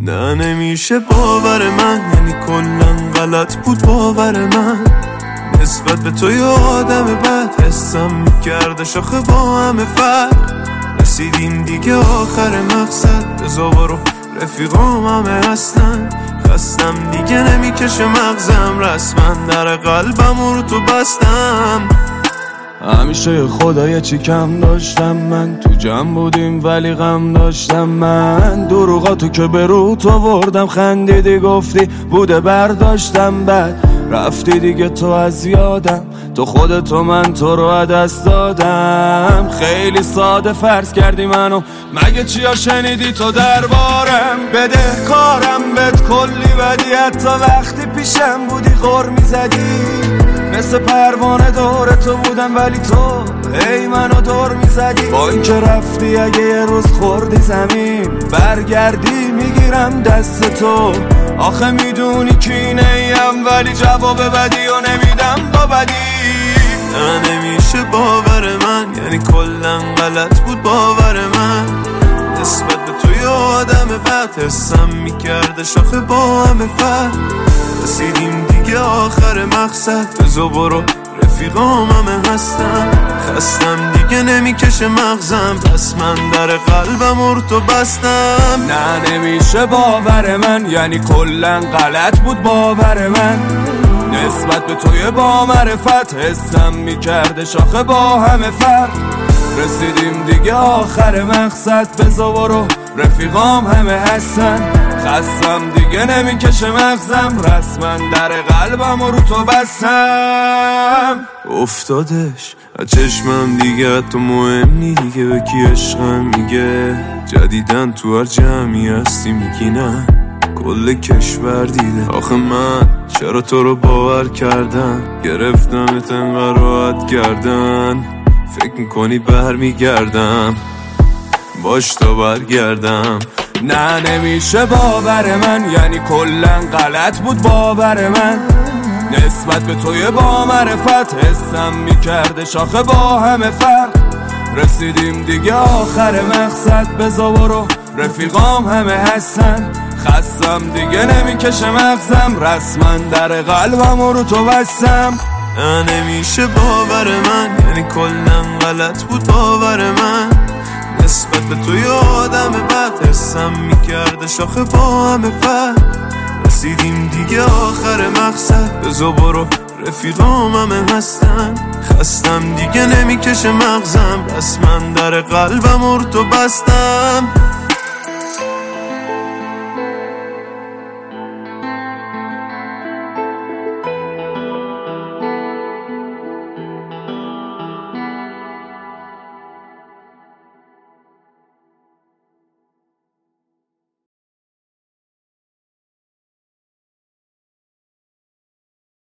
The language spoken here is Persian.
نه نمیشه باور من، یعنی کلن غلط بود باور من نسبت به تو یه آدم بد. حسم میکرده شاخه با همه فرق، رسیدیم دیگه آخر مقصد. بزا برو رفیقام همه هستن، خستم دیگه نمیکشه مغزم. رسما در قلبم رو تو بستم. همیشه خدای چی کم داشتم من، تو جمع بودیم ولی غم داشتم من. دروغاتو که به رو تو بردم، خندیدی گفتی بوده برداشتم، بعد رفتی دیگه تو از یادم. تو خودتو من تو رو دست دادم. خیلی ساده فرض کردی منو، مگه چیا شنیدی تو دربارم؟ بده کارم بهت کلی بدی، حتی وقتی پیشم بودی غر میزدی. مثل پروانه دور تو بودم ولی تو هی منو دور میزدی. با اینکه رفتی اگه یه روز خوردی زمین، برگردی میگیرم دست تو. آخه میدونی کینه ایم ولی جواب بدی و نمیدم با بدی. نه نمیشه باور من، یعنی کلن غلط بود باور من نسبت به تو یه آدم بد. حسم میکرده شاخه با همه فرق، رسیدیم دیگه آخر مقصد. بزا برو رفیقام همه هستن، خستم دیگه نمیکشه مغزم. پس من در قلبم رو تو بستم. نه نمیشه باور من، یعنی کلن غلط بود باور من نسبت به توی با معرفت. حسم میکرده شاخه با همه فرق، رسیدیم دیگه آخر مقصد. بزا برو رفیقام همه هستن، خستم دیگه نمیکشه مغزم. رسما در قلبم رو تو بستم. افتادش از چشمم دیگه، تو مهمی دیگه به کی عشقم میگه. جدیدن تو هر جمعی هستی میگی نه، کل کشور دیده. آخه من چرا تو رو باور کردم، گرفتمت انقدر راحت کردن. فکر میکنی برمیگردم، باش تا برگردم. نه نمیشه باور من، یعنی کلن غلط بود باور من نسبت به توی با معرفت. حسم میکرده شاخه با همه فرق، رسیدیم دیگه آخر مقصد. بزا برو رفیقام همه هستن، خستم دیگه نمیکشه مغزم. رسما در قلبم رو تو بستم. نه نمیشه باور من، یعنی کلن غلط بود باور من نسبت به تو یه آدم بد. حسم میکرده شاخه با همه فرق، رسیدیم دیگه آخر مقصد. بزا برو رفیقام همه هستن، خستم دیگه نمیکشه مغزم. پس من در قلبم رو تو بستم.